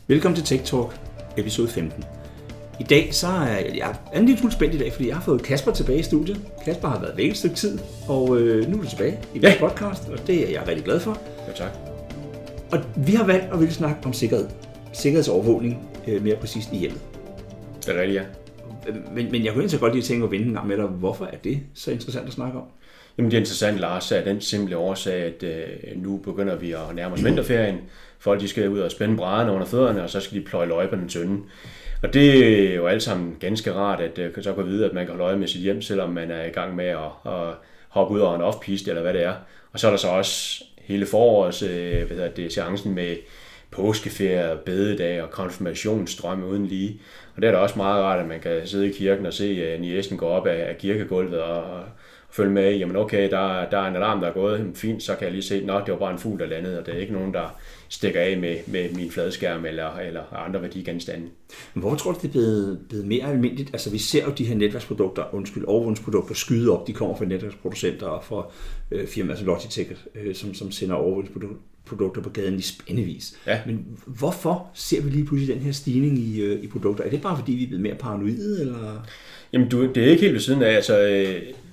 Velkommen til Tech Talk, episode 15. I dag så er jeg en lille smule spændt i dag, fordi jeg har fået Kasper tilbage i studiet. Kasper har været væk et stykke tid, og nu er du tilbage i den podcast, og det er jeg rigtig glad for. Ja, tak. Og vi har valgt at ville snakke om sikkerhed. Sikkerhedsovervågning, mere præcist i hjemmet. Det er rigtigt, ja. Men jeg kunne egentlig godt lige tænke at vente en gang med dig. Hvorfor er det så interessant at snakke om? Jamen det er interessant, Lars, af den simple årsag, at nu begynder vi at nærme os vinterferien. Folk de skal ud og spænde brædderne under fødderne, og så skal de pløje løg på den tynde. Og det er jo alt sammen ganske rart, at så kan vide, at man kan holde øje med sit hjem, selvom man er i gang med at hoppe ud over en off-piste, eller hvad det er. Og så er der så også hele forårets seancen med påskeferie, bededag og konfirmationsstrømme uden lige. Og det er da også meget rart, at man kan sidde i kirken og se niæsen gå op af kirkegulvet og følge med. Jamen okay, der er en alarm, der er gået. Fint, så kan jeg lige se, det var bare en fugl, der landede, og det er ikke nogen, der stikker af med min fladskærm eller andre værdigenstande. Men hvor tror du, det er blevet mere almindeligt? Altså vi ser jo de her netværksprodukter, overvågningsprodukter skyde op. De kommer fra netværksproducenter og fra firmaer som Logitech, som sender overvågningsprodukter på gaden i spændevis. Ja. Men hvorfor ser vi lige pludselig den her stigning i produkter? Er det bare fordi, vi er blevet mere paranoide? Eller? Jamen det er ikke helt ved siden af. Altså,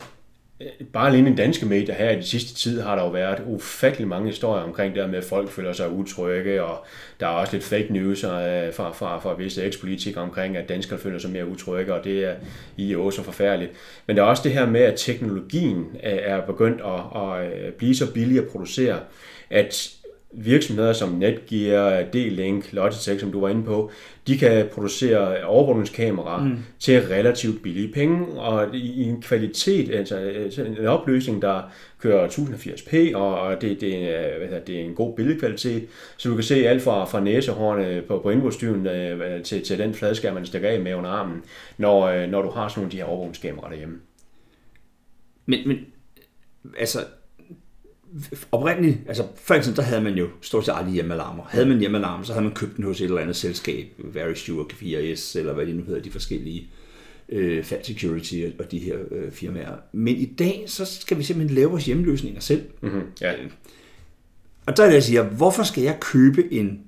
bare alene i danske medier her i de sidste tid har der jo været ufattelig mange historier omkring det med, at folk føler sig utrygge, og der er også lidt fake news fra visse ekspolitikere omkring, at danskere føler sig mere utrygge, og det er jo så forfærdeligt. Men der er også det her med, at teknologien er begyndt at blive så billig at producere, at virksomheder som Netgear, D-Link, Logitech, som du var inde på, de kan producere overvågningskameraer til relativt billige penge, og i en kvalitet, altså en opløsning, der kører 1080p, og det er en god billedkvalitet, så du kan se alt fra næsehårene på indbrudstyven til den fladskærm, man stikker af med under armen, når du har sådan nogle af de her overvågningskameraer derhjemme. Men altså oprindeligt, altså før eksempel, der havde man jo stort set aldrig hjemmealarmer. Havde man hjemmealarmer, så havde man købt den hos et eller andet selskab, Verisure, K4S, eller hvad de nu hedder, de forskellige Fat Security og de her firmaer. Men i dag, så skal vi simpelthen lave vores hjemmeløsninger selv. Mm-hmm, ja. Og der er det, jeg siger, hvorfor skal jeg købe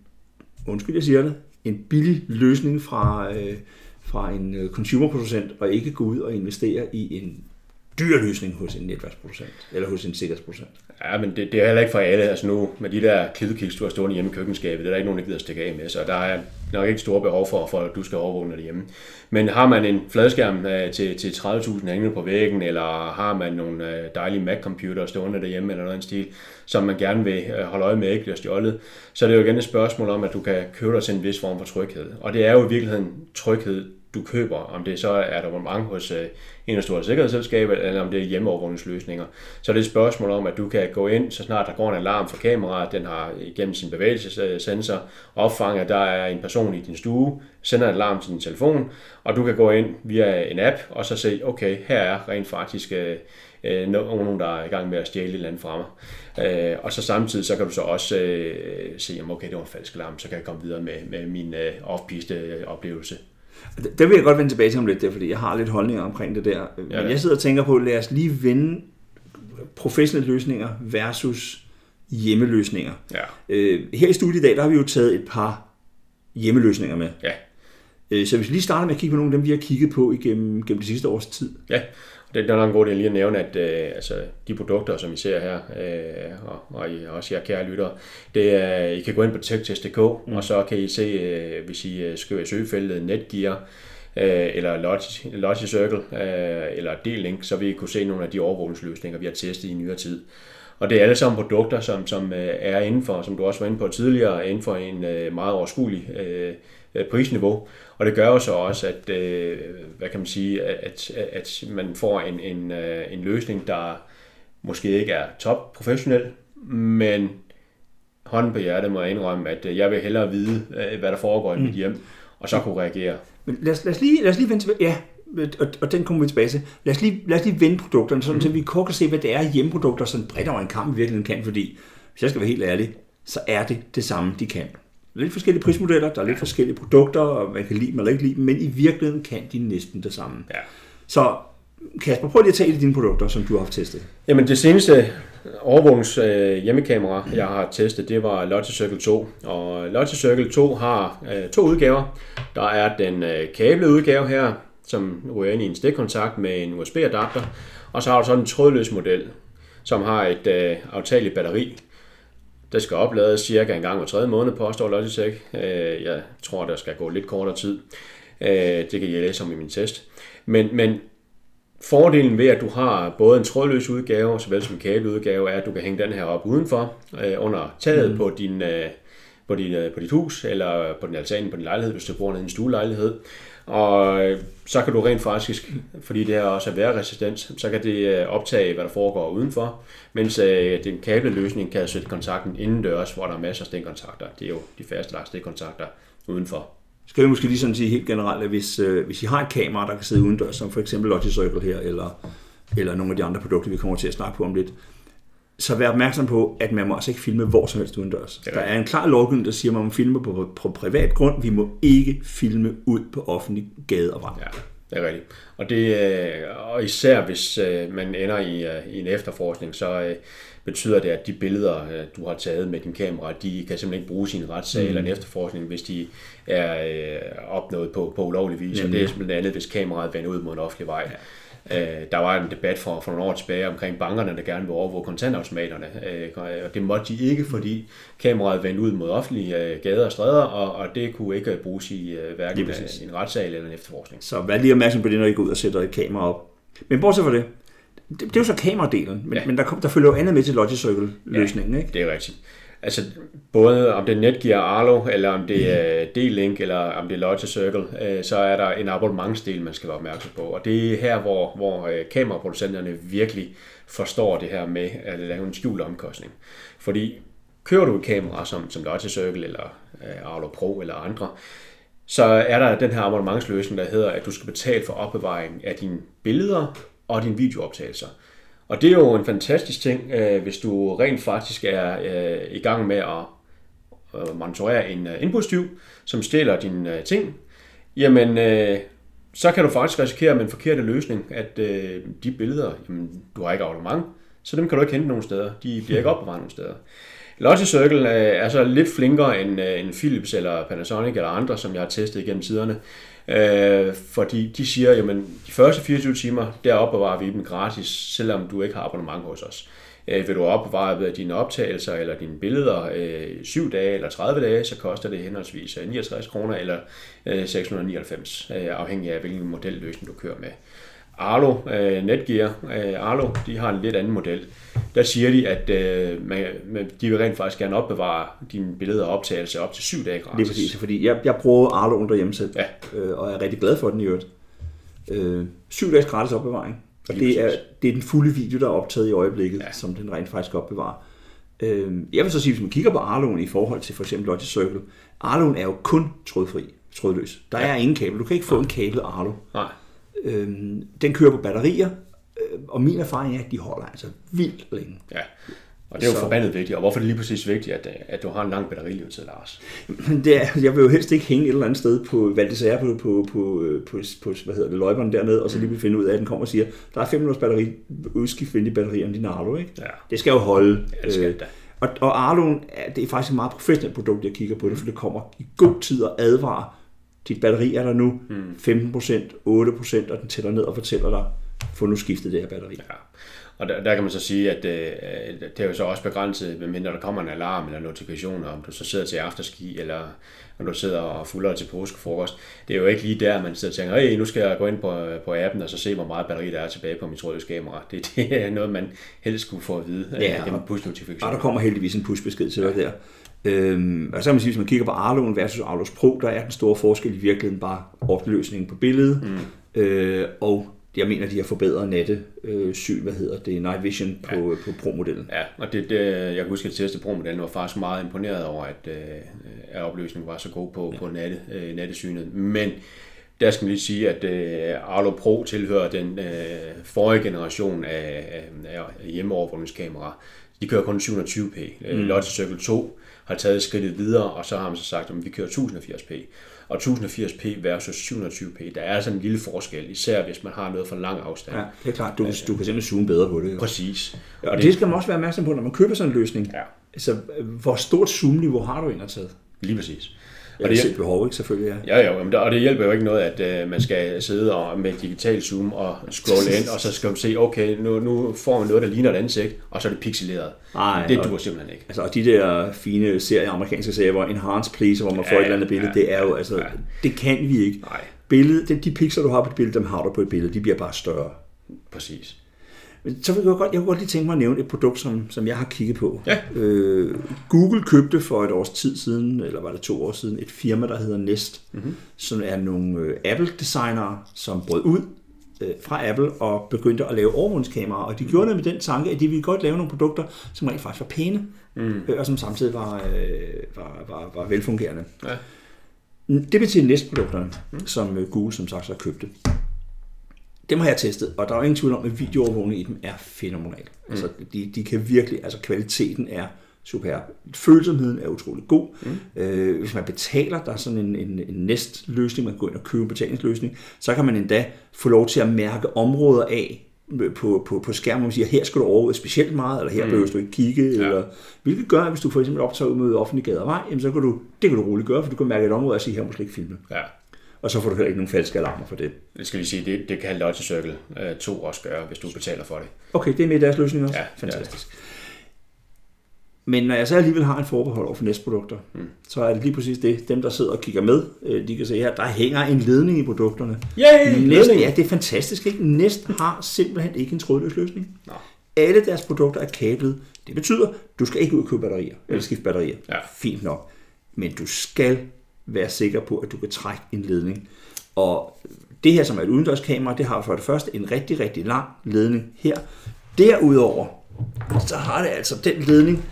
en billig løsning fra en consumerproducent, og ikke gå ud og investere i en dyr løsning hos en netværksproducent, eller hos en sikkerhedsproducent? Ja, men det er heller ikke for alle. Altså nu, med de der klidkiks, du har stående hjemme i køkkenskabet, det er der ikke nogen, der gider stikke af med, så der er nok ikke store behov for at du skal overvåge derhjemme. Men har man en fladskærm til 30.000 hængende på væggen, eller har man nogle dejlige Mac-computer stående derhjemme, eller noget i stil, som man gerne vil holde øje med ikke bliver stjålet, så er det jo igen et spørgsmål om, at du kan købe dig til en vis form for tryghed. Og det er jo i virkeligheden tryghed, du køber, om det så er der mange hos en af store sikkerhedsselskaber, eller om det er hjemmeovervågningsløsninger. Så er det et spørgsmål om, at du kan gå ind, så snart der går en alarm fra kameraet, den har igennem sin bevægelsessensor opfanget, at der er en person i din stue, sender en alarm til din telefon, og du kan gå ind via en app, og så se, okay, her er rent faktisk nogen, der er i gang med at stjæle et eller andet fra mig. Og så samtidig, så kan du så også se, okay, det var en falsk alarm, så kan jeg komme videre med min off-piste oplevelse. Der vil jeg godt vende tilbage til om lidt, fordi jeg har lidt holdninger omkring det der. Men jeg sidder og tænker på, lad os lige vende professionelle løsninger versus hjemmeløsninger. Ja. Her i studiet i dag, der har vi jo taget et par hjemmeløsninger med. Ja. Så hvis vi lige starter med at kigge på nogle af dem, vi har kigget på igennem det sidste års tid. Ja, det er nok en god del lige at nævne, at de produkter, som I ser her, og I også jer kære lyttere, det er, I kan gå ind på techtest.dk, og så kan I se, hvis I skriver i søgefeltet Netgear, eller Logicircle, eller D-Link, så vil I kunne se nogle af de overvågningsløsninger, vi har testet i nyere tid. Og det er alle sammen produkter, som er inden for, som du også var inde på tidligere, inden for en meget overskuelig prisniveau. Og det gør jo så også, at hvad kan man sige, at man får en løsning, der måske ikke er top professionel, men hånden på hjertet må jeg indrømme, at jeg vil hellere vide, hvad der foregår i mit hjem, og så kunne reagere. Men lad os lige vende tilbage. Ja, og den kommer vi tilbage til. Lad os lige vende produkterne, sådan så vi kort kan se, hvad det er hjemmeprodukter, som bredt over en kamp virkelig kan, fordi hvis jeg skal være helt ærlig, så er det samme, de kan. Der er lidt forskellige prismodeller, der er lidt forskellige produkter, og man kan lide dem eller ikke lide dem, men i virkeligheden kan de næsten det samme. Ja. Så Kasper, prøv lige at tage et af dine produkter, som du har haft testet. Jamen det seneste overvågnings hjemmekamera, jeg har testet, det var Logitech Circle 2. Og Logitech Circle 2 har 2 udgaver. Der er den kablede udgave her, som ryger ind i en stikkontakt med en USB-adapter. Og så har du sådan en trådløs model, som har et aftageligt batteri. Det skal oplades cirka en gang hver 3. måned, påstår Logitech. Jeg tror, der skal gå lidt kortere tid. Det kan jeg læse om i min test. Men fordelen ved, at du har både en trådløs udgave, såvel som en kabeludgave, er, at du kan hænge den her op udenfor, under taget på dit hus, eller på din altan på din lejlighed, hvis du bor nede i en stuelejlighed. Og så kan du rent faktisk, fordi det her også er vejrresistent, så kan det optage, hvad der foregår udenfor, mens den kabelløsning kan sætte kontakten indendørs, hvor der er masser af stikkontakter. Det er jo de faste stikkontakter udenfor. Skal vi måske lige sådan sige helt generelt, at hvis I har et kamera, der kan sidde udendørs, som for eksempel Logitech Circle her, eller nogle af de andre produkter, vi kommer til at snakke på om lidt, så vær opmærksom på, at man må altså ikke filme hvor som helst udendørs. Der er en klar lovgivning, der siger, at man må filme på privat grund. Vi må ikke filme ud på offentlig gade og vej. Ja, det er rigtigt. Og især hvis man ender i en efterforskning, så betyder det, at de billeder, du har taget med din kamera, de kan simpelthen ikke bruges i en retssag eller en efterforskning, hvis de er opnået på ulovlig vis. Og det er simpelthen andet, hvis kameraet vender ud mod en offentlig vej. Ja. Der var en debat for nogle år tilbage omkring bankerne, der gerne vil overvåge kontantautomaterne, og det måtte de ikke, fordi kameraet vendte ud mod offentlige gader og stræder, og det kunne ikke bruges i hverken en retssag eller en efterforskning. Så vær lige opmærksom på det, når I går ud og sætter et kamera op. Men bortset fra det, det er jo så kameradelen, men der følger jo andet med til Logitech Circle-løsningen, ikke? Det er rigtigt. Altså både om det er Netgear Arlo, eller om det er D-Link, eller om det er Logitech Circle, så er der en abonnementsdel, man skal være opmærksom på. Og det er her, hvor kameraproducenterne virkelig forstår det her med at lave en skjult omkostning. Fordi kører du et kamera som Logitech Circle, eller Arlo Pro, eller andre, så er der den her abonnementsløsning, der hedder, at du skal betale for opbevaring af dine billeder og dine videooptagelser. Og det er jo en fantastisk ting, hvis du rent faktisk er i gang med at monitorere en indbrudstyv, som stjæler dine ting. Jamen, så kan du faktisk risikere med en forkert løsning, at de billeder, jamen, du har ikke abonnement, så dem kan du ikke hente nogen steder. De bliver ikke opbevaret nogen steder. Logitech Circle er så lidt flinkere end Philips eller Panasonic eller andre, som jeg har testet igennem tiderne. Fordi de siger, jamen de første 24 timer, der opbevarer vi dem gratis, selvom du ikke har abonnement hos os. Vil du opbevare dine optagelser eller dine billeder 7 dage eller 30 dage, så koster det henholdsvis 69 kroner eller 699, afhængig af hvilken modelløsning du kører med. Arlo, Netgear, Arlo, de har en lidt anden model. Der siger de, at de vil rent faktisk gerne opbevare dine billeder og optagelser op til 7 dage gratis. Det er præcis, fordi jeg bruger Arlo under hjemme og er rigtig glad for den i øvrigt. 7 dages gratis opbevaring. Og det er den fulde video, der er optaget i øjeblikket, som den rent faktisk opbevarer. Jeg vil så sige, hvis man kigger på Arloen i forhold til for eksempel Logitech Circle, Arloen er jo kun trådløs. Der er ingen kabel. Du kan ikke få en kablet Arlo. Nej. Den kører på batterier, og min erfaring er, at de holder altså vildt længe. Ja, og det er jo forbandet vigtigt. Og hvorfor er det lige præcis vigtigt, at du har en lang batterilevetid, Lars? Jeg vil jo helst ikke hænge et eller andet sted på Valdesær på løjperne dernede, og så lige finde ud af, at den kommer og siger, der er 5 minutters batteri, udskiftvendige batterier om din Arlo, ikke? Ja. Det skal jo holde. Ja, det skal det da. Og Arloen, det er faktisk et meget professionelt produkt, jeg kigger på det, for det kommer i god tid og advarer. Dit batteri er der nu 15%, 8%, og den tæller ned og fortæller dig, få nu skiftet det her batteri. Ja. Og der kan man så sige, at det er jo så også begrænset, medmindre der kommer en alarm eller notifikationer, om du så sidder til afterski, eller om du sidder og fulder til påskefrokost. Det er jo ikke lige der, man sidder og tænker, hey, nu skal jeg gå ind på appen og så se, hvor meget batteri der er tilbage på mit trådløse kamera. Det er noget, man helst skulle få at vide. Ja, det med push-notifikationer. Og der kommer heldigvis en push-besked til dig der. Og så kan man sige, hvis man kigger på Arloen versus Arlos Pro, der er den store forskel i virkeligheden bare opløsningen på billedet, og jeg mener, de har forbedret nattesyn, night vision på Pro-modellen. Ja, og jeg kan huske, at teste Pro-modellen var faktisk meget imponeret over, at opløsningen var så god på nattesynet. Men der skal man lige sige, at Arlo Pro tilhører den forrige generation af hjemmeovervågningskamera, De kører kun 720p. Lotte Circle 2 har taget skridtet videre, og så har man så sagt, at vi kører 1080p. Og 1080p versus 720p, der er altså en lille forskel, især hvis man har noget for lang afstand. Ja, det er klart, du kan simpelthen zoome bedre på det. Præcis. Og det skal man også være opmærksom på, når man køber sådan en løsning. Ja. Altså, hvor stort zoom-niveau har du indadtaget? Lige præcis. Og det er behov, ikke? Selvfølgelig. Ja, og det hjælper jo ikke noget, at man skal sidde og med digital zoom og scrolle ind, og så skal man se, okay, nu får man noget, der ligner et ansigt, og så er det pixeleret. Det duer simpelthen ikke. Altså, og de der fine amerikanske serier, hvor enhance please, hvor man får et eller andet billede, det er jo, altså, det kan vi ikke. Billedet, de pixler, du har på et billede, dem har du på et billede, de bliver bare større. Præcis. Så jeg kunne godt lige tænke mig at nævne et produkt, som jeg har kigget på. Ja. Google købte for et års tid siden, eller var det 2 år siden, et firma, der hedder Nest, som er nogle Apple-designere, som brød ud fra Apple og begyndte at lave overvågningskameraer. Og de gjorde det med den tanke, at de ville godt lave nogle produkter, som rent faktisk var pæne, og som samtidig var velfungerende. Ja. Det betyder Nest-produkterne, som Google som sagt så købte. Dem har jeg testet, og der er ingen tvivl om, at videoovervågning i dem er fænomenal. Altså, de kan virkelig, altså kvaliteten er superb. Følsomheden er utrolig god. Hvis man betaler, der er sådan en Nest-løsning, man går ind og køber en betalingsløsning, så kan man endda få lov til at mærke områder af på skærmen, hvor man siger, her skal du overvåge specielt meget, eller her behøver du ikke kigge, eller hvilket gør, at hvis du for eksempel optager ud mod offentlig gade og vej, jamen, så kan du roligt gøre, for du kan mærke et område og sige, her må du slet ikke filme. Ja. Og så får du heller ikke nogen falske alarmer for det. Det skal vi sige, det kan Lotte Circle 2 også gøre, hvis du betaler for det. Okay, det er med i deres løsning også? Ja. Fantastisk. Ja. Men når jeg så alligevel har en forbehold over for Nest-produkter, så er det lige præcis det. Dem, der sidder og kigger med, de kan se her, der hænger en ledning i produkterne. Nest, ja, det er fantastisk, ikke? Nest har simpelthen ikke en trådløs løsning. Nå. Alle deres produkter er kablet. Det betyder, du skal ikke ud og købe batterier, eller skifte batterier. Ja. Fint nok. Men du skal være sikker på, at du kan trække en ledning. Og det her, som er et udendørskamera, det har for det første en rigtig, rigtig lang ledning her. Derudover, så har det altså den ledning,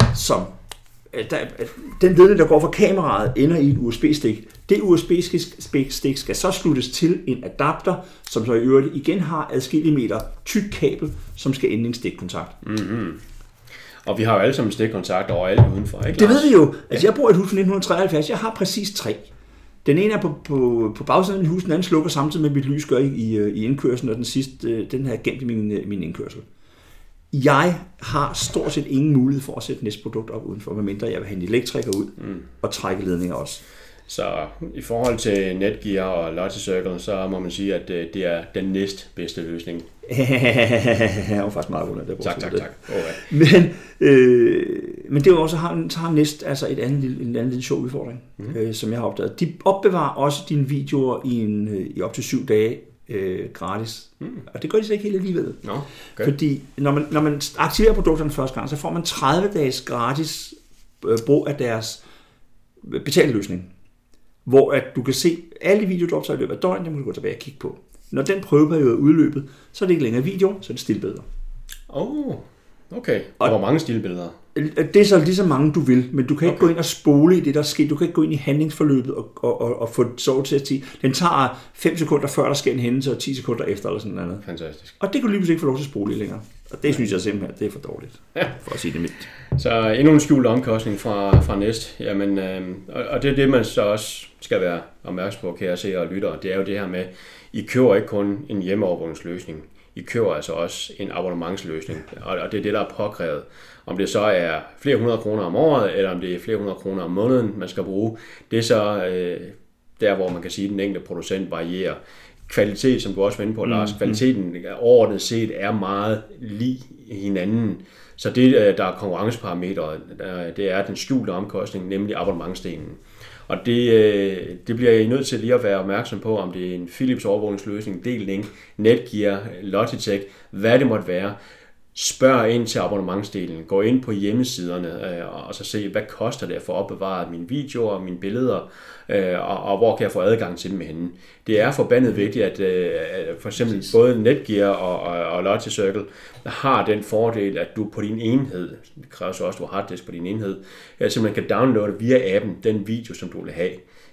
der går fra kameraet, ender i et USB-stik. Det USB-stik skal så sluttes til en adapter, som så i øvrigt igen har adskillige meter tyk kabel, som skal ende i en stikkontakt. Og vi har jo alle sammen stikkontakter overalt udenfor, ikke? Det ved vi jo. Altså, jeg bor i et hus fra 1973. Jeg har præcis 3. Den ene er på bagsiden af mit hus, den anden slukker samtidig med, mit lys gør i indkørslen, og den sidste, den har gemt i min indkørsel. Jeg har stort set ingen mulighed for at sætte Nest-produkt op udenfor, medmindre jeg vil have en elektriker ud og trække ledninger også. Så i forhold til Netgear og Lotte Circle, så må man sige, at det er den næstbedste løsning. Jeg var faktisk meget rundt af det. Tak. Men det er også, har Nest altså en anden lille sjov udfordring, som jeg har opdaget. De opbevarer også dine videoer i op til 7 dage gratis. Og det gør de så ikke helt alligevel. Okay. Fordi når man aktiverer produkterne første gang, så får man 30 dages gratis brug af deres betalløsning. Hvor at du kan se alle de videoer, du optager i løbet af døgnet, dem kan du gå tilbage og kigge på. Når den prøveperiode er udløbet, så er det ikke længere video, så er det stillbilleder. Okay. Og hvor mange stillbilleder? Det er så lige så mange, du vil, men du kan ikke gå ind og spole i det, der sker. Du kan ikke gå ind i handlingsforløbet og få så til at sige, den tager 5 sekunder før, der sker en hændelse, og 10 sekunder efter, eller sådan noget. Fantastisk. Og det kan du lige pludselig ikke få lov til at spole i længere. Og det synes jeg simpelthen, det er for dårligt, for at sige det mildt. Så endnu en skjult omkostning fra Nest. Jamen, og det er det, man så også skal være opmærksom på, kære seere og lyttere. Det er jo det her med, I køber ikke kun en hjemmeovervågningsløsning. I køber altså også en abonnementsløsning, og det er det, der er påkrævet. Om det så er flere 100 kroner om året, eller om det er flere 100 kroner om måneden, man skal bruge, det er så der, hvor man kan sige, at den enkelte producent varierer. Kvalitet, som du også var inde på, Lars, kvaliteten overordnet set er meget lig hinanden. Så det, der er konkurrenceparametret, det er den skjulte omkostning, nemlig abonnementsdelen. Og det bliver I nødt til lige at være opmærksom på, om det er en Philips overvågningsløsning, D-Link, Netgear, Logitech, hvad det måtte være. Spørg ind til abonnementsdelen. Gå ind på hjemmesiderne og så se, hvad koster det at få opbevaret mine videoer og mine billeder, og hvor kan jeg få adgang til dem henne. Det er forbandet vigtigt, at for eksempel både Netgear og Lotte Circle har den fordel, at du på din enhed, det kræver så også, at du har harddisk på din enhed, simpelthen kan downloade via appen den video, som du vil have.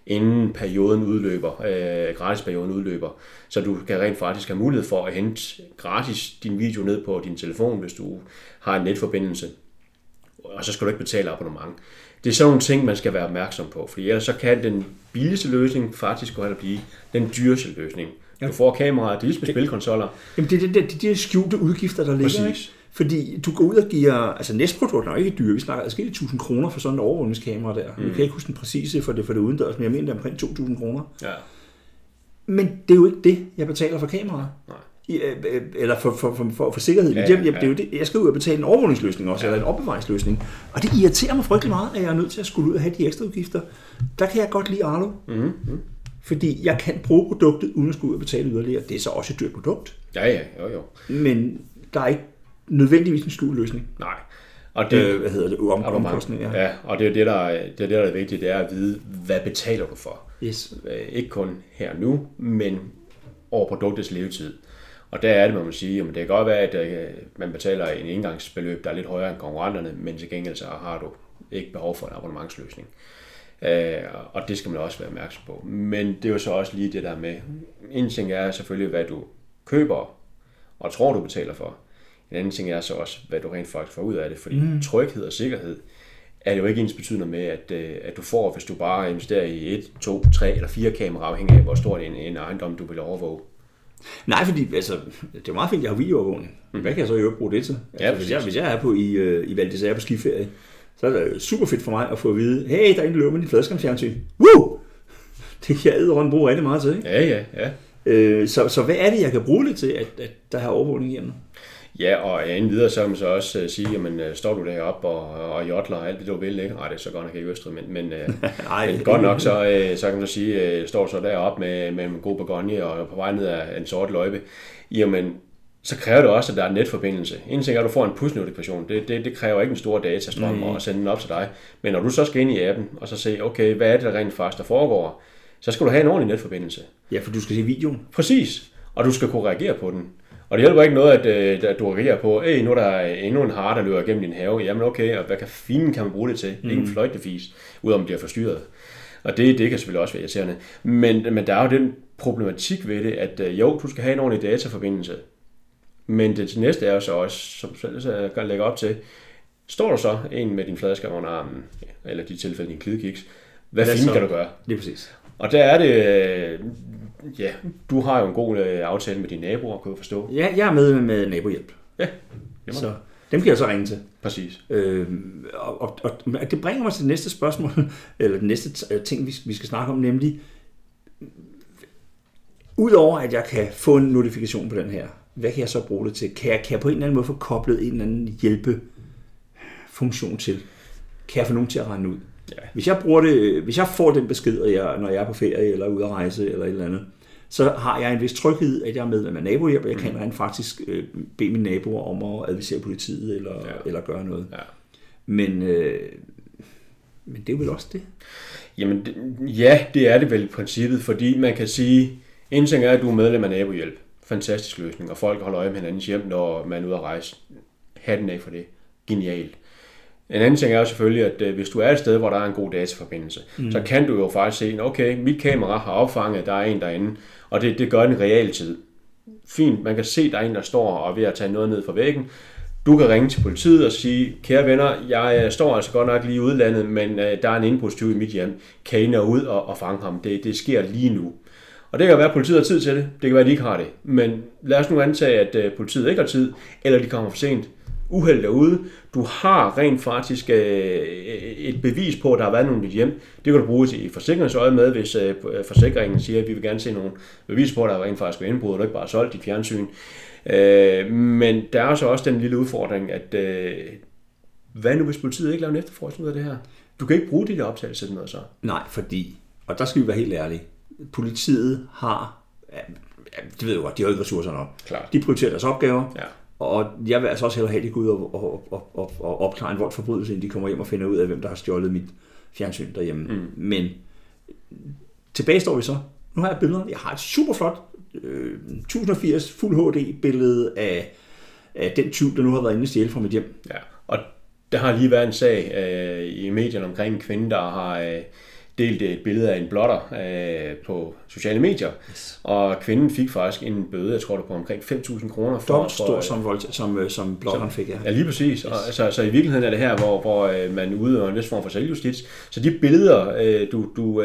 inden perioden udløber, gratisperioden udløber, så du kan rent faktisk have mulighed for at hente gratis din video ned på din telefon, hvis du har en netforbindelse, og så skal du ikke betale abonnement. Det er sådan nogle ting, man skal være opmærksom på, for ellers så kan den billigste løsning faktisk gå hen og blive den dyreste løsning. Du får kameraer, det er ligesom spilkonsoller. Jamen det er de skjulte udgifter, der ligger. Præcis. Fordi du går ud og giver, altså Nest-produkter er jo ikke dyre, vi snakker adskillige 1000 kroner for sådan et overvågningskamera der. Jeg kan ikke huske den præcise for det udendørs, men jeg mener det er omkring 2000 kroner. Ja. Men det er jo ikke det, jeg betaler for kameraet. Nej. Eller for sikkerhed. Ja. Det er jo det. Jeg skal ud og betale en overvågningsløsning også, eller en opbevaringsløsning. Og det irriterer mig frygtelig meget, at jeg er nødt til at skulle ud og have de ekstra udgifter. Der kan jeg godt lide Arlo. Mm-hmm. Fordi jeg kan bruge produktet, uden at skulle ud og betale yderligere. Det er så også et dyrt produkt. Ja, jo. Men der er ikke nødvendigvis en skjult løsning. Nej. Og det, omkostninger. Ja, og det er det, der er vigtigt, det er at vide, hvad betaler du for. Yes. Ikke kun her nu, men over produktets levetid. Og der er det, man må sige, at det kan godt være, at man betaler en engangsbeløb, der er lidt højere end konkurrenterne, men til gengæld så har du ikke behov for en abonnementsløsning. Og det skal man også være opmærksom på. Men det er jo så også lige det der med, en ting er selvfølgelig, hvad du køber og tror, du betaler for. En anden ting er så også, hvad du rent faktisk får ud af det, fordi tryghed og sikkerhed er det jo ikke ens betydende med, at du får, hvis du bare investerer i 1, 2, 3 eller 4 kameraer, afhængig af, hvor stor en ejendom du vil overvåge. Nej, fordi altså, det er meget fint, at jeg har videoovervågning. Hvad kan jeg så jo bruge det til? Altså, hvis jeg er på i Val d'Isère på skiferie, så er det super fedt for mig at få at vide, hey, der er en, der løber med dit fladskærmsfjernsyn. Woo! Det kan jeg æderrømme bruge rigtig meget til, ikke? Ja. Så hvad er det, jeg kan bruge det til, at der har overvågning hjemme? Ja, og inden videre, så kan man så også sige, jamen, står du deroppe og jodler og alt det, du vil, ikke? Nej, det er så godt nok ikke Østrig, men godt nok, så kan man så sige, står du så deroppe med en god begonie og på vej ned af en sort løjpe, jamen, så kræver det også, at der er en netforbindelse. En ting er, at du får en push-notifikation. Det kræver ikke en stor datastrøm at sende den op til dig. Men når du så skal ind i appen og så se, okay, hvad er det, der rent faktisk der foregår, så skal du have en ordentlig netforbindelse. Ja, for du skal se videoen. Præcis, og du skal kunne reagere på den. Og det hjælper ikke noget, at du reagerer på, nu er der endnu en hare, der løber gennem din have. Jamen okay, og hvad kan man bruge det til? Ikke en fløjtefis, udover om det er forstyrret. Og det kan selvfølgelig også være irriterende. Men der er jo den problematik ved det, at jo, du skal have en ordentlig dataforbindelse. Men det næste er jo så også, som jeg kan lægge op til, står der så en med din fladskærm under armen, eller i de tilfælde din klidekiks, hvad fint kan du gøre? Det er præcis. Og der er det, du har jo en god aftale med dine naboer, kan du forstå? Ja, jeg er med nabohjælp. Ja. Så dem kan jeg så ringe til. Præcis. Og det bringer mig til det næste spørgsmål, eller den næste ting, vi skal snakke om, nemlig, udover at jeg kan få en notifikation på den her, hvad kan jeg så bruge det til? Kan jeg på en eller anden måde få koblet en eller anden hjælpefunktion til? Kan jeg få nogen til at regne ud? Ja. Hvis jeg får den besked, når jeg er på ferie eller ude at rejse eller et eller andet, så har jeg en vis tryghed, at jeg er medlem af nabohjælp, og jeg kan rent faktisk bede mine naboer om at advisere politiet eller gøre noget. Ja. Men det er vel også det? Jamen, det er det vel i princippet, fordi man kan sige, en ting er, at du er medlem af nabohjælp. Fantastisk løsning, og folk holder øje med hinandens hjem, når man er ude at rejse. Hatten af for det. Genialt. En anden ting er jo selvfølgelig, at hvis du er et sted, hvor der er en god dataforbindelse, så kan du jo faktisk se, okay, mit kamera har opfanget, der er en derinde, og det gør den i realtid. Fint, man kan se, at der er en, der står og er ved at tage noget ned fra væggen. Du kan ringe til politiet og sige, kære venner, jeg står altså godt nok lige i udlandet, men der er en indbrudstyv i mit hjem. Kan I nå ud og fange ham? Det sker lige nu. Og det kan være, at politiet har tid til det. Det kan være, at de ikke har det. Men lad os nu antage, at politiet ikke har tid, eller de kommer for sent. Uheld derude. Du har rent faktisk et bevis på, at der har været nogen i dit hjem. Det kan du bruge i forsikringsøje med, hvis forsikringen siger, at vi vil gerne se nogle bevis på, at der rent faktisk er indbrud, og du ikke bare har solgt dit fjernsyn. Men der er så også den lille udfordring, at hvad nu, hvis politiet ikke laver en efterforskning ud af det her? Du kan ikke bruge de der optagelser til noget så. Nej, fordi, og der skal vi være helt ærlige, politiet har, det ved jeg godt, de har ikke ressourcer nok. Klart. De prioriterer deres opgaver, ja. Og jeg vil altså også hellere have, at de går ud og opklare en voldsforbrydelse, end de kommer hjem og finder ud af, hvem der har stjålet mit fjernsyn derhjemme. Men tilbage står vi så. Nu har jeg billeder. Jeg har et super flot 1080 Full HD billede af den tyv, der nu har været inde og stjæle fra mit hjem. Ja, og der har lige været en sag i medierne omkring en kvinde, der har delte et billede af en blotter på sociale medier, og kvinden fik faktisk en bøde, jeg tror det på omkring 5.000 kroner. Dobbelt stor som blotteren fik, ja. Ja, lige præcis. Yes. Og, så i virkeligheden er det her, hvor man udøver en vis form for selvjustits. Så de billeder, du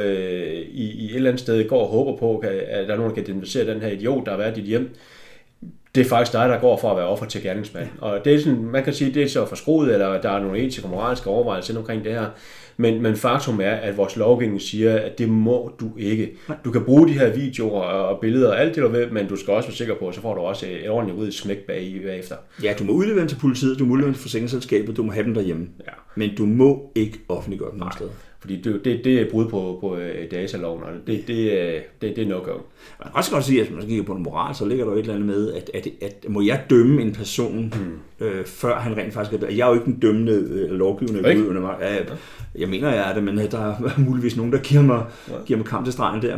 i et eller andet sted går og håber på, at der er nogen, der kan identificere den her idiot, der har været i dit hjem, det er faktisk dig, der går for at være offer til gerningsmand. Og det er sådan, man kan sige, det er så forskruet, eller der er nogle etiske og moralske overvejelser omkring det her. Men faktum er, at vores lovgivning siger, at det må du ikke. Du kan bruge de her videoer og billeder og alt det, du vil, men du skal også være sikker på, at så får du også et ordentligt ud smæk bagefter. Ja, du må udlevere dem til politiet, du må udlevere dem til forsikringsselskabet, du må have dem derhjemme. Ja. Men du må ikke offentliggøre dem nogen steder. Fordi det er brud på dataloven, og det er no-go. Man kan også godt sige, at hvis man kigger på en moral, så ligger der jo et eller andet med, at må jeg dømme en person, før han rent faktisk er. Jeg er jo ikke den dømmende lovgivende gud under mig. Jeg mener, jeg er det, men der er muligvis nogen, der giver mig kamp til stregen der.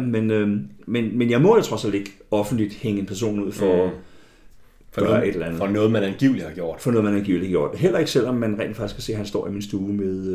Men jeg må jo trods alt ikke offentligt hænge en person ud for noget, et eller andet. For noget, man angiveligt har gjort. For noget, man angiveligt har gjort. Heller ikke selvom man rent faktisk kan se, at han står i min stue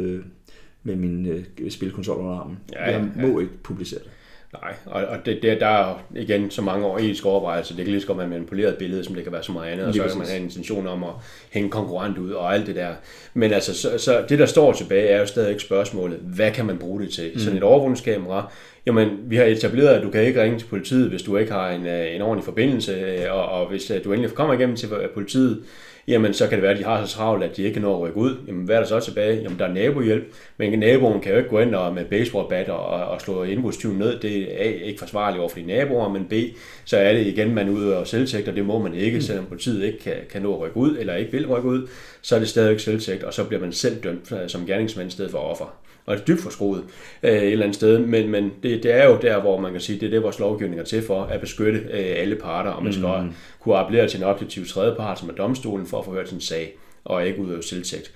med min spilkonsol under armen. Jeg må ikke publicere det. Nej, og der er igen så mange år etiske overvejelser. Det kan lige så godt være manipuleret billede, som det kan være så meget andet, og så kan man have en intention om at hænge konkurrent ud og alt det der. Men altså, så det der står tilbage er jo stadig ikke spørgsmålet, hvad kan man bruge det til? Sådan et overvågningskamera, jamen vi har etableret, at du kan ikke ringe til politiet, hvis du ikke har en ordentlig forbindelse, og hvis du endelig kommer igennem til politiet, jamen så kan det være, at de har så travlt, at de ikke når at rykke ud. Jamen hvad er der så tilbage? Jamen der er nabohjælp, men naboen kan jo ikke gå ind og med baseballbat og slå indbrudstyven ned. Det er ikke forsvarligt over for de naboer, men B, så er det igen, man udøver selvtægt, og det må man ikke, selvom politiet ikke kan nå at rykke ud, eller ikke vil rykke ud, så er det stadigvæk selvtægt, og så bliver man selv dømt som gerningsmand i stedet for offer. Og det er dybt forskruet et eller andet sted, men det er jo der, hvor man kan sige, det er det, vores lovgivning er til for, at beskytte alle parter, og man skal kunne appellere til en objektiv tredjepart, som er domstolen, for at få hørt sin sag, og ikke udøve selvtægt.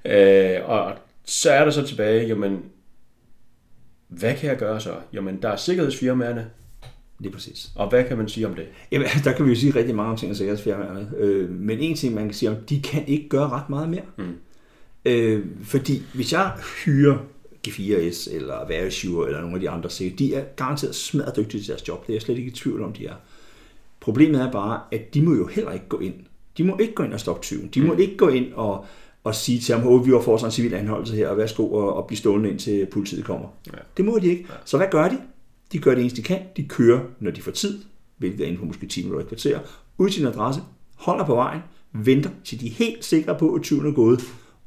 Og så er der så tilbage, jamen, hvad kan jeg gøre så? Jamen, der er sikkerhedsfirmaerne. Lige præcis. Og hvad kan man sige om det? Jamen, der kan vi jo sige rigtig mange om ting af sikkerhedsfirmaerne, men en ting, man kan sige om, de kan ikke gøre ret meget mere. Fordi hvis jeg hyrer G4S eller Verisure eller nogle af de andre sikkert, de er garanteret smadret dygtige til deres job. Det er jeg slet ikke i tvivl om, de er. Problemet er bare, at de må jo heller ikke gå ind. De må ikke gå ind og stoppe tyven. De må ikke gå ind og sige til ham, vi har fået en civil anholdelse her, og værsgo og blive stående indtil politiet kommer. Ja. Det må de ikke. Ja. Så hvad gør de? De gør det eneste, de kan. De kører, når de får tid, hvilket er inden for måske 10 minutter i kvarter, ud til sin adresse, holder på vejen, venter, til de er helt sikre på, at tyven er gået,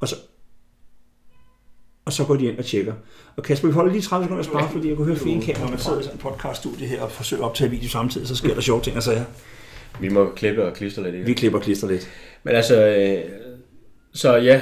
og så går de ind og tjekker. Og Kasper, vi holder lige 30 sekunder spare, fordi jeg kunne høre fine kameraer, man sidder i sådan en podcaststudie her og forsøger at optage video samtidig, så sker der sjove ting og sager. Vi må klippe og klistre lidt. Vi klipper og klistrer lidt. Men altså, så ja,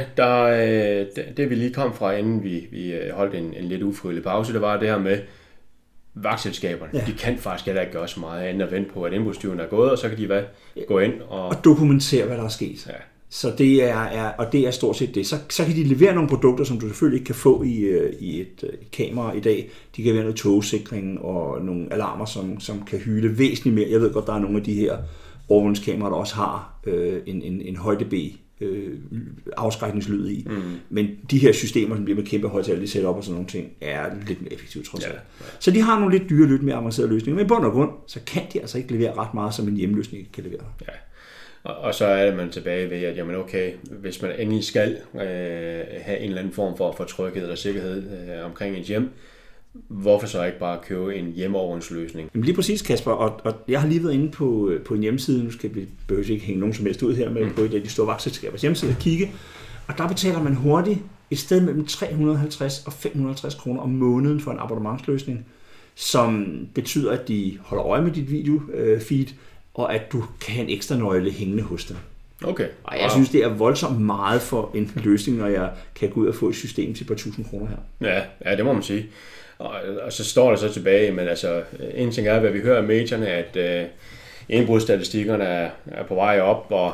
det vi lige kom fra, inden vi holdt en lidt ufrivillig pause, det var det her med vagtselskaberne. Ja. De kan faktisk heller ikke gøre så meget andet at vente på, at indbrudstyven er gået, og så kan de gå ind og dokumentere, hvad der er sket. Ja. Så det er stort set det. Så kan de levere nogle produkter, som du selvfølgelig ikke kan få i et kamera i dag. De kan være noget togsikring og nogle alarmer, som kan hyle væsentligt mere. Jeg ved godt, der er nogle af de her overvågningskameraer, der også har en høj-dB afskrækningslyd i. Men de her systemer, som bliver med kæmpe højtaler, de sætter op og sådan nogle ting, er lidt mere effektivt trods alt. Ja. Så de har nogle lidt dyre, lidt mere avancerede løsninger. Men i bund og grund, så kan de altså ikke levere ret meget, som en hjemmeløsning kan levere. Ja. Og så er man tilbage ved, at jamen okay, hvis man endelig skal have en eller anden form for tryghed eller sikkerhed omkring et hjem, hvorfor så ikke bare købe en hjemmeovervågningsløsning? Jamen lige præcis, Kasper, og jeg har lige været inde på en hjemmeside, nu skal vi behøver ikke hænge nogen som helst ud her, men på et af de store vagtselskabers hjemmeside at kigge, og der betaler man hurtigt et sted mellem 350 og 550 kroner om måneden for en abonnementsløsning, som betyder, at de holder øje med dit videofeed, og at du kan have en ekstra nøgle hængende hos dem. Okay. Og jeg synes, det er voldsomt meget for en løsning, når jeg kan gå ud og få et system til et par tusind kroner her. Ja, det må man sige. Og så står der så tilbage, men altså, en ting er, hvad vi hører i medierne, at indbrudsstatistikkerne er på vej op, og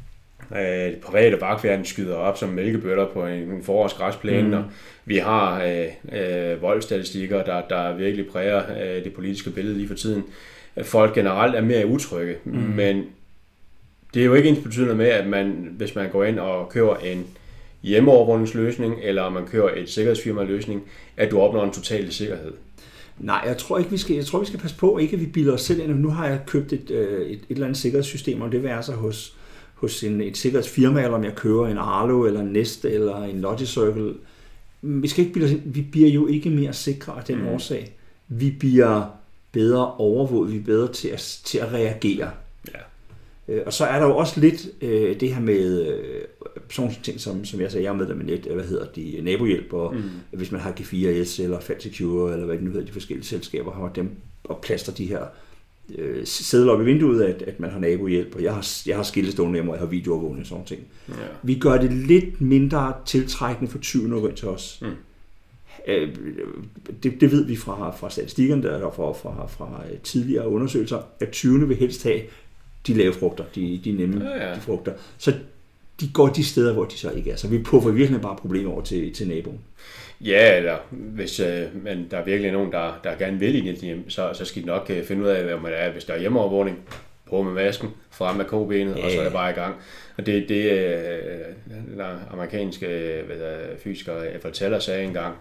private vagtværn skyder op som mælkebøtter på en forårsgræsplæne, og vi har voldsstatistikker, der virkelig præger det politiske billede lige for tiden. Folk generelt er mere utrygge, men det er jo ikke ensbetydende med, at hvis man går ind og køber en hjemmeovervågningsløsning, eller om man kører et sikkerhedsfirma-løsning, at du opnår en total sikkerhed? Nej, jeg tror, vi skal passe på, ikke at vi bilder os selv ind. Nu har jeg købt et eller andet sikkerhedssystem, om det vil være så hos et sikkerhedsfirma, eller om jeg køber en Arlo, eller en Nest, eller en Logicircle. Vi skal ikke bilde os ind. Vi bliver jo ikke mere sikre af den årsag. Vi bliver bedre overvåget, vi er bedre til at reagere. Ja. Og så er der jo også lidt det her med sådan ting, som jeg sagde, jeg er med der med net, nabohjælp, og hvis man har G4S eller FatSecure, eller hvad det nu hedder, de forskellige selskaber har dem og plaster de her sædler op i vinduet, at man har nabohjælp, og jeg har skillestående hjemme, og jeg har videoovervågning og sådan ting. Ja. Vi gør det lidt mindre tiltrækkende for tyven at gå ind til os. Det ved vi fra statistikkerne der, og fra tidligere undersøgelser, at tyvene vil helst have de lave frugter, de nemme de frugter. Så de går de steder, hvor de så ikke er. Så vi puffer virkelig bare problemer over til naboen. Ja, eller hvis men der er virkelig nogen, der gerne vil i hjem, så skal de nok finde ud af, hvad man er. Hvis der er hjemmeovervågning, på med masken, frem med kobenet, og så er det bare i gang. Og det der amerikanske fysiker Everett Teller sagde engang,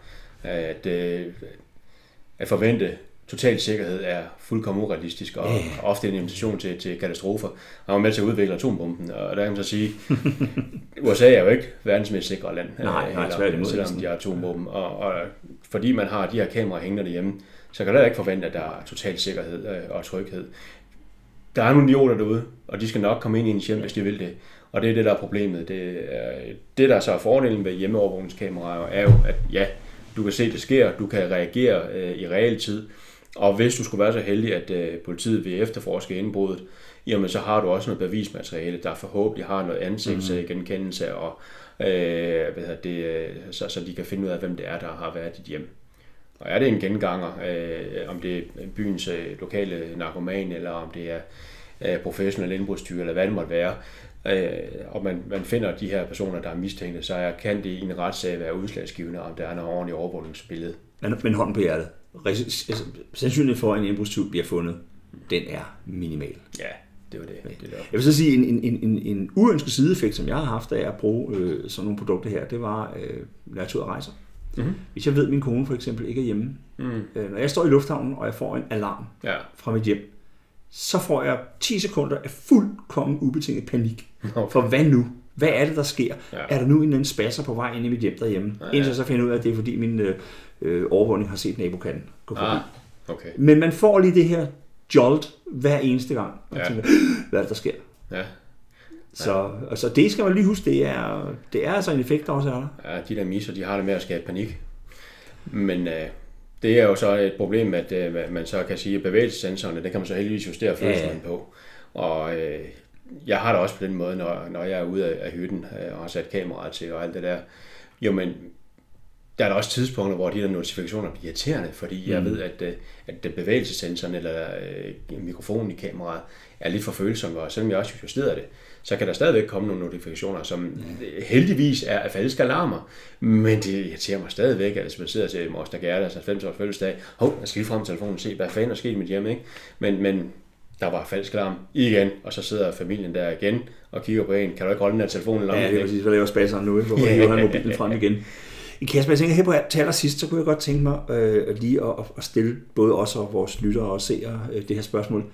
at forvente total sikkerhed er fuldkommen urealistisk, og ofte en invitation til katastrofer. Han var med til at udvikle atombomben, og der kan man så sige, USA er jo ikke verdens mest sikre land, selvom de har atombomben. Og fordi man har de her kameraer hængende derhjemme, så kan der ikke forvente, at der er total sikkerhed og tryghed. Der er nogle idioter derude, og de skal nok komme ind i en hjem, hvis de vil det. Og det er det, der er problemet. Det der så er fordelen ved hjemmeovervågningskameraer, er jo, at ja, du kan se, det sker, du kan reagere i realtid, og hvis du skulle være så heldig, at politiet vil efterforske indbruddet, jamen så har du også noget bevismateriale, der forhåbentlig har noget ansigtsgenkendelse, og så de kan finde ud af, hvem det er, der har været i dit hjem. Og er det en genganger, om det er byens lokale narkoman, eller om det er professionelle indbrudstyre, eller hvad det måtte være, og man finder de her personer, der er mistænkte, så kan det i en retssag være udslagsgivende, om der er noget ordentligt overvågningsbillede. Men hånden på hjertet. Sandsynligheden for, at en indbrudstyv bliver fundet, den er minimal. Ja, det var det. Jeg vil så sige, en uønsket sideeffekt, som jeg har haft af at bruge sådan nogle produkter her, det var, når jeg tog ud og rejser. Mm-hmm. Hvis jeg ved, at min kone for eksempel ikke er hjemme, når jeg står i lufthavnen, og jeg får en alarm fra mit hjem, så får jeg 10 sekunder af fuldkommen ubetinget panik. Okay. For hvad nu? Hvad er det, der sker? Ja. Er der nu en eller anden spasser på vej ind i mit hjem derhjemme? Ja. Indtil jeg så finder ud af, at det er fordi min overvågning har set nabokatten gå forbi. Okay. Men man får lige det her jolt hver eneste gang. Og tænker, hvad er det, der sker? Ja. Så det skal man lige huske, det er altså en effekt, der også er der. Ja, de der misser, de har det med at skabe panik. Men det er jo så et problem, at man så kan sige, at bevægelsessensorerne, det kan man så heldigvis justere følelsen på. Og jeg har det også på den måde, når jeg er ude af hytten og har sat kameraet til og alt det der. Jo, men der er der også tidspunkter, hvor de der notifikationer bliver irriterende, fordi jeg ved, at bevægelsessensoren eller mikrofonen i kameraet er lidt for følsom, og selvom jeg også justerer det, så kan der stadigvæk komme nogle notifikationer, som heldigvis er falske alarmer, men det irriterer mig stadigvæk, at hvis man sidder til Moster Gerdas 90-års fødselsdag, jeg skal lige frem til telefonen og se, hvad fanden er sket i mit hjem, ikke? Men der var falsk alarm igen, og så sidder familien der igen og kigger på en. Kan du ikke holde den her telefon langt? Ja, det er præcis, hvad laver spasseren nu, hvorfor hiver han mobilen frem igen? Kasper, jeg tænker her på til allersidst, så kunne jeg godt tænke mig lige at stille både os og vores lyttere og seere det her spørgsmål.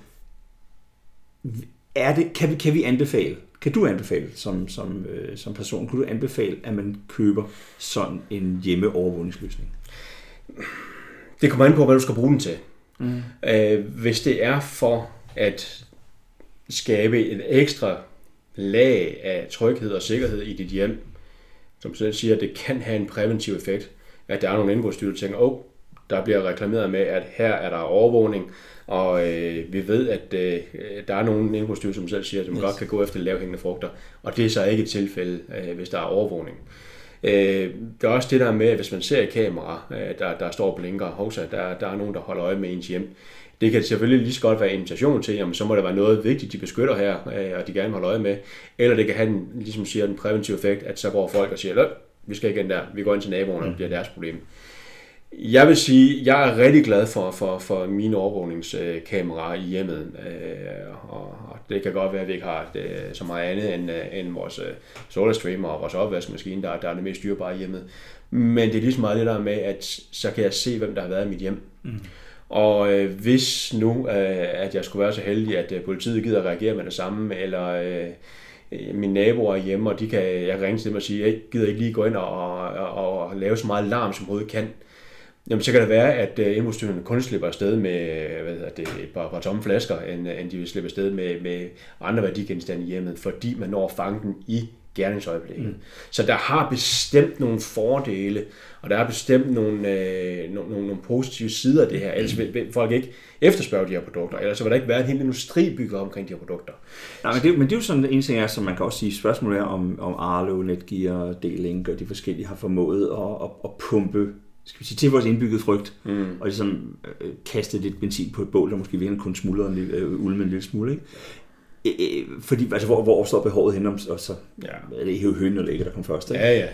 Kan vi anbefale, kan du anbefale som person, kunne du anbefale, at man køber sådan en hjemmeovervågningsløsning? Det kommer an på, hvad du skal bruge den til. Hvis det er for at skabe et ekstra lag af tryghed og sikkerhed i dit hjem, som selv siger, at det kan have en præventiv effekt, at der er nogle indbrudstyve, der tænker, der bliver reklameret med, at her er der overvågning, og vi ved, at der er nogle indbrudstyve, som selv siger, at man godt kan gå efter lavhængende frugter, og det er så ikke et tilfælde, hvis der er overvågning. Det er også det der med, at hvis man ser et kamera, der står og blinker, der er nogen, der holder øje med ens hjem. Det kan selvfølgelig lige så godt være en invitation til, jamen så må der være noget vigtigt, de beskytter her, og de gerne vil holde øje med. Eller det kan have den, ligesom siger, den præventive effekt, at så går folk og siger, vi skal igen der, vi går ind til naboerne, og det bliver deres problem. Jeg vil sige, jeg er rigtig glad for mine overvågningskameraer i hjemmet, og det kan godt være, at vi ikke har så meget andet end vores SolarStreamer og vores opvaskemaskine, der er det mest styrbare i hjemmet. Men det er ligesom meget det der med, at så kan jeg se, hvem der har været i mit hjem. Og hvis nu, at jeg skulle være så heldig, at politiet gider reagere med det samme, eller mine naboer er hjemme, og jeg kan ringe til dem og sige, jeg gider ikke lige gå ind og lave så meget larm, som overhovedet kan. Jamen, så kan det være, at indbrudstyvene kun slipper afsted med et par tomme flasker, end de vil slippe afsted med andre værdigenstande i hjemmet, fordi man når at fange den i gerningsøjeblikket. Så der har bestemt nogle fordele, og der er bestemt nogle positive sider af det her. Ellers vil folk ikke efterspørge de her produkter, ellers så vil der ikke være en hel industri bygget omkring de her produkter. Nej, men det er jo sådan en ting, som man kan også sige, spørgsmålet er om Arlo, Netgear, D-Link og de forskellige har formået at pumpe, skal vi sige, til vores indbyggede frygt, og ligesom kaste lidt benzin på et bål, der måske virkelig kun smuldrer ulme en lille smule, ikke? Fordi, altså, hvor står behovet henne, og så er det jo hønen eller ikke, der kom først, ikke? Ja.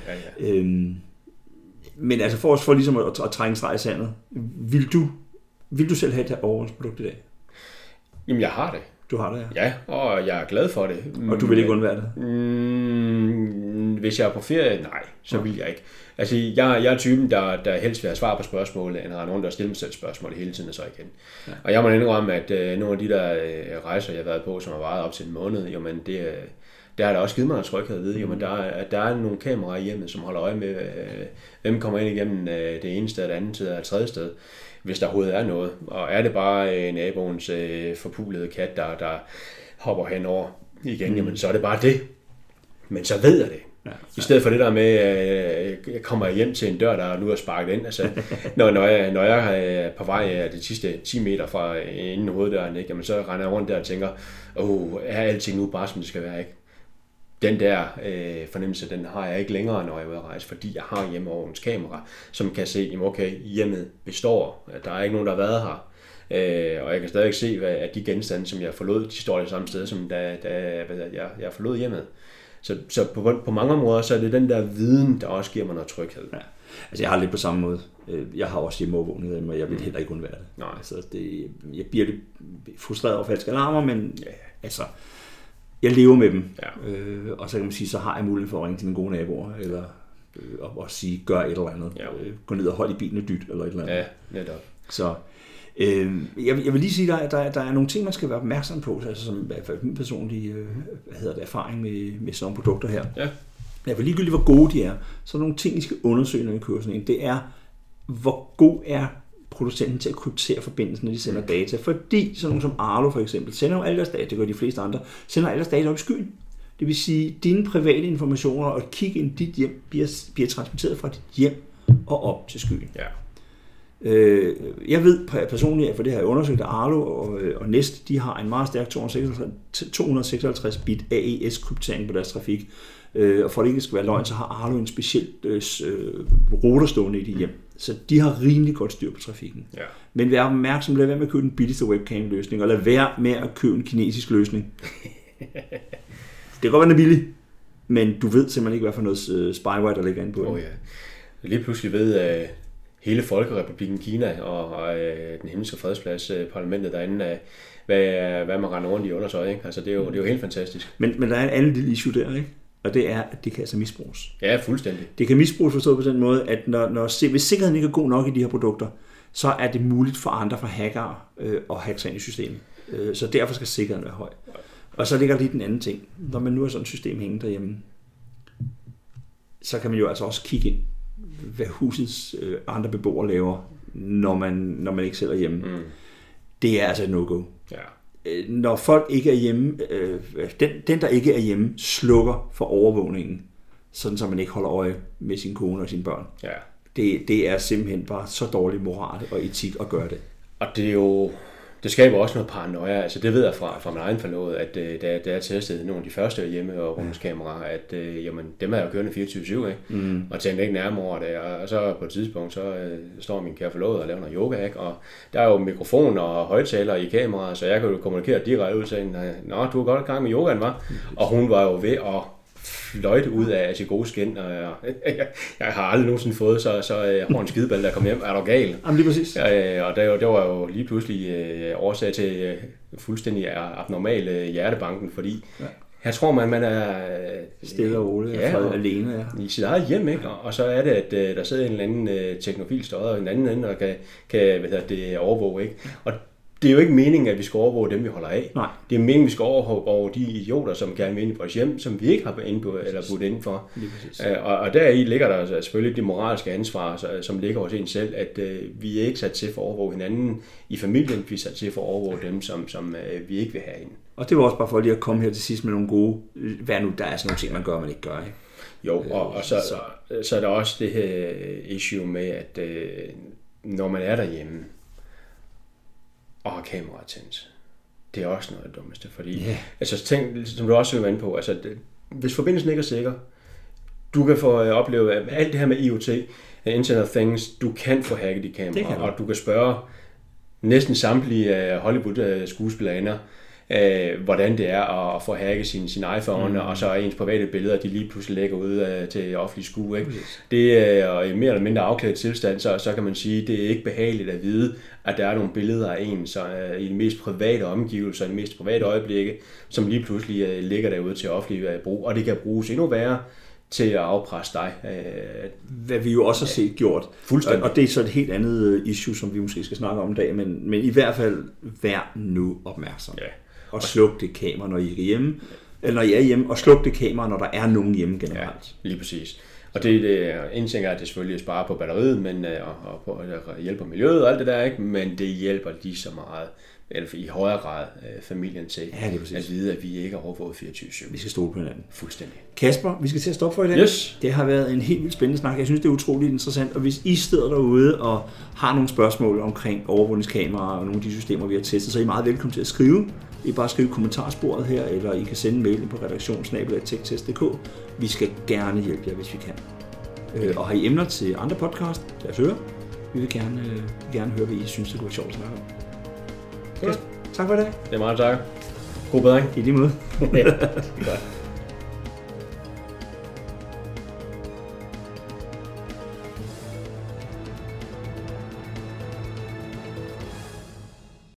Men altså for ligesom at trænge en streg i sandet, vil du selv have et overvågningsprodukt i dag? Jamen, jeg har det. Du har det, ja. Ja, og jeg er glad for det. Og du vil ikke undvære det? Hvis jeg er på ferie, nej, så vil jeg ikke. Altså, jeg er typen, der helst vil have svar på spørgsmål, end har nogen, der stiller mig selv spørgsmål hele tiden og så igen. Ja. Og jeg må indrømme, at nogle af de der rejser, jeg har været på, som har varet op til en måned, jamen det har da også givet mig en tryghed at vide, jamen der er nogle kameraer i hjemmet, som holder øje med, hvem kommer ind igennem det ene sted, det andet sted og det tredje sted, hvis der overhovedet er noget. Og er det bare naboens forpulede kat, der hopper henover igen, jamen så er det bare det. Men så ved jeg det. Ja. I stedet for det der med, at jeg kommer hjem til en dør, der nu er sparket ind. Altså, når jeg er på vej de sidste 10 meter fra inden hoveddøren, ikke? Jamen, så render jeg rundt der og tænker, er alting nu bare som det skal være, ikke? Den der fornemmelse, den har jeg ikke længere, når jeg er ude at rejse, fordi jeg har hjemmeovenskamera, som kan se, jamen okay, hjemmet består, der er ikke nogen, der har været her. Og jeg kan stadig se, at de genstande, som jeg forlod, de står det samme sted, som da jeg forlod hjemmet. Så på mange områder, så er det den der viden, der også giver mig noget tryghed. Ja. Altså jeg har lidt på samme måde. Jeg har også hjemmeovervågning, og jeg vil heller ikke undvære det. Nej. Altså, jeg bliver lidt frustreret over falske alarmer, men altså, jeg lever med dem. Ja. Og så kan man sige, så har jeg mulighed for at ringe til mine gode naboer, eller og sige, gør et eller andet. Ja. Gå ned og hold i bilen og dyt, eller et eller andet. Ja, netop. Så jeg vil lige sige, at der er nogle ting, man skal være opmærksom på, altså som min personlige erfaring med sådan nogle produkter her. Ja. Jeg vil ligegyldigt, hvor gode de er, så er nogle ting, I skal undersøge, når I kører sådan en. Det er, hvor god er producenten til at kryptere forbindelsen, når de sender data. Fordi sådan nogle som Arlo for eksempel, sender jo alle deres data, det gør de fleste andre, sender alle deres data op i skyen. Det vil sige, at dine private informationer og kig ind i dit hjem bliver transmitteret fra dit hjem og op til skyen. Ja. Jeg ved personligt, for det har jeg undersøgt, at Arlo og Nest, de har en meget stærk 256 bit AES-kryptering på deres trafik. Og for at det ikke skal være løgn, så har Arlo en speciel router stående i dit hjem. Så de har rimelig godt styr på trafikken. Ja. Men vær opmærksom, lad være med at købe den billigste webcam-løsning, og lad være med at købe en kinesisk løsning. Det kan godt være, den er billig, men du ved simpelthen ikke, hvad for noget spyware, der ligger inde på den. Ja. Lige pludselig ved hele Folkerepublikken Kina og den himmelske fredsplads, parlamentet derinde, hvad man render rundt i undersøg, ikke? Altså, det er jo helt fantastisk. Men der er en anden lille issue der, ikke? Og det er, at det kan altså misbruges. Ja, fuldstændig. Det kan misbruges forstået på den måde, at hvis sikkerheden ikke er god nok i de her produkter, så er det muligt for andre, for hackere, at hacke sig ind i systemet. Så derfor skal sikkerheden være høj. Og så ligger lige den anden ting. Når man nu har sådan et system hængende derhjemme, så kan man jo altså også kigge ind, hvad husets andre beboere laver, når man ikke selv er hjemme. Mm. Det er altså et no-go. Ja. Når folk ikke er hjemme, den der ikke er hjemme, slukker for overvågningen, sådan så man ikke holder øje med sin kone og sine børn. Ja. Det er simpelthen bare så dårlig moral og etik at gøre det. Og det er jo... Det skaber også noget paranoia. Altså det ved jeg fra min egen forlod, at da jeg testede nogle af de første hjemmeovervågningskameraer, at jamen, dem er jo kørende 24/7, ikke? Mm. Og tænkte ikke nærmere over det. Og så på et tidspunkt, så står min kære forlod og laver noget yoga, ikke? Og der er jo mikrofoner og højtalere i kameraet, så jeg kan jo kommunikere direkte ud til hende, nå, du er godt i gang med yogaen, hva'? Og hun var jo ved at fløjte ud af sit gode skin, og jeg har aldrig nogensinde fået så hård en skideball, der kom hjem. Er du gal? Jamen lige præcis. Og det var jo lige pludselig årsag til fuldstændig abnormal hjertebanken, fordi her tror man er stille og roligt, alene i sit eget hjem, ikke? Og så er det, at der sidder en eller anden teknofil støder i en anden ende, og kan overvåge, ikke? Og det er jo ikke meningen, at vi skal overvåge dem, vi holder af. Nej. Det er meningen, at vi skal overvåge de idioter, som gerne vil ind i vores hjem, som vi ikke har budt ind for. Og deri ligger der selvfølgelig det moralske ansvar, som ligger hos en selv, at vi er ikke sat til for at overvåge hinanden i familien, vi er sat til for at overvåge dem, som vi ikke vil have ind. Og det var også bare for lige at komme her til sidst med nogle gode, hvad nu, der er sådan nogle ting, man gør, man ikke gør, ikke? Jo, og så er der også det her issue med, at når man er derhjemme, og har kameraet tændt. Det er også noget af det dummeste, fordi altså tænk, som du også var inde på, altså hvis forbindelsen ikke er sikker, du kan få opleve alt det her med IoT, Internet of Things, du kan få hacket de kameraer, og du kan spørge næsten samtlige Hollywood skuespillerinder, hvordan det er at få hacket sin iPhone, og så er ens private billeder, de lige pludselig lægger ud til offentlig skue. Ikke? Det er i mere eller mindre afklædt tilstand, så kan man sige, det er ikke behageligt at vide, at der er nogle billeder af en i de mest private omgivelser, i de mest private øjeblikke, som lige pludselig ligger derude til offentlig brug, og det kan bruges endnu værre til at afpresse dig. Hvad vi jo også har set gjort. Fuldstændig. Og det er så et helt andet issue, som vi måske skal snakke om i dag, men i hvert fald vær nu opmærksom. Ja. Og sluk det kamera, når I er hjemme, eller når I er hjemme, og sluk det kamera, når der er nogen hjemme generelt. Ja, lige præcis. Og det en ting er, at det selvfølgelig sparer på batteriet, men og hjælper miljøet og alt det der, ikke? Men det hjælper lige så meget, eller i højere grad familien til at vide, at vi ikke er overvåget 24/7. Vi skal stole på hinanden. Fuldstændig. Kasper, vi skal til at stoppe for i dag. Yes. Det har været en helt vildt spændende snak. Jeg synes, det er utroligt interessant. Og hvis I sidder derude og har nogle spørgsmål omkring overvågningskameraer og nogle af de systemer, vi har testet, så er I meget velkommen til at skrive. I bare skrive kommentarsporet her, eller I kan sende en mail på redaktion@techtest.dk. Vi skal gerne hjælpe jer, hvis vi kan. Og har I emner til andre podcast, lad os høre. Vi vil gerne høre, hvad I synes, det kunne være sjovt at snakke om. Kasper, tak for i dag. Det er meget tak. God bedring. I lige måde. Ja, det er godt.